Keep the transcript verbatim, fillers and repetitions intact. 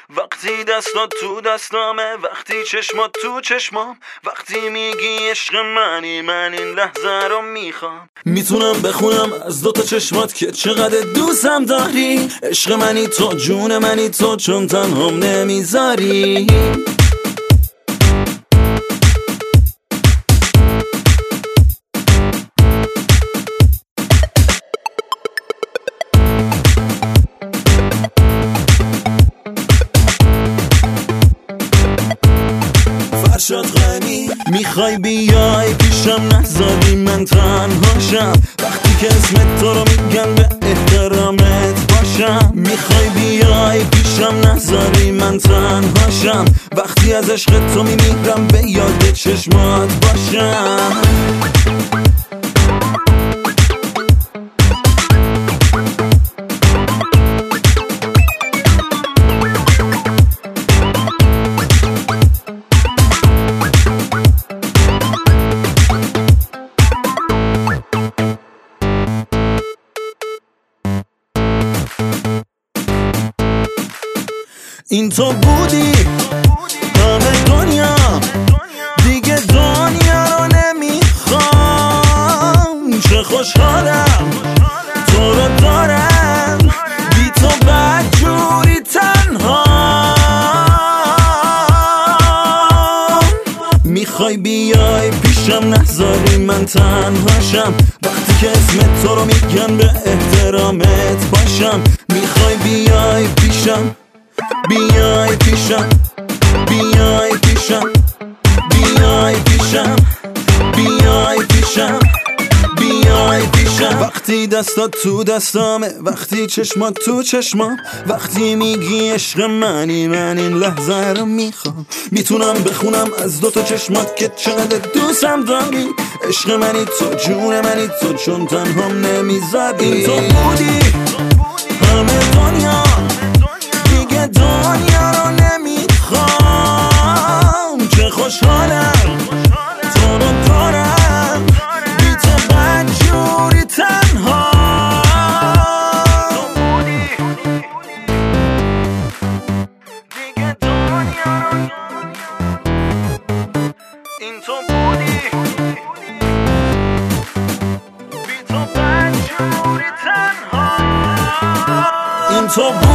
وقتی دستات تو دستامه، وقتی چشمات تو چشمام، وقتی میگی عشق منی من این لحظه رو میخوام. میتونم بخونم از دوتا چشمات که چقدر دوستم داری. عشق منی تو، جون منی تو، چون تنهام نمیذاری. فرشاد غنی میخوای بیای پیشم، نذاری من تنهاشم. وقتی که اسمت تو رو میگن به احترامت باشم. میخوای بیای پیشم، نذاری من تنهاشم. وقتی از عشق تو میمیرم به یاد چشمات باشم. این تو بودی همه دنیا، دیگه دنیا رو نمیخوام. چه خوشحالم تو رو دارم، بی تو بدجوری تنها. میخوای بیای پیشم، نذاری من تنهاشم. وقتی که اسم تو رو میگن به احترامت باشم. میخوای بیای پیشم، بیای پیشم، بیای پیشم، بیای پیشم، بیای پیشم، بیای پیشم. وقتی دستات تو دستامه، وقتی چشمات تو چشمام، وقتی میگی عشق منی من این لحظه رو میخوام. میتونم بخونم از دوتا چشمات که چقدر دوستم داری. عشق منی تو، جون منی تو، چون تنهام نمیذاری. این تو بودی همه دنیا، دیگه دنیا رو نمیخوام. چه خوشحالم تو رو دارم، بی تو بدجوری تنها. تو بودی دیگه دنیا رو، این تو بودی بی تو بدجوری تنها. این تو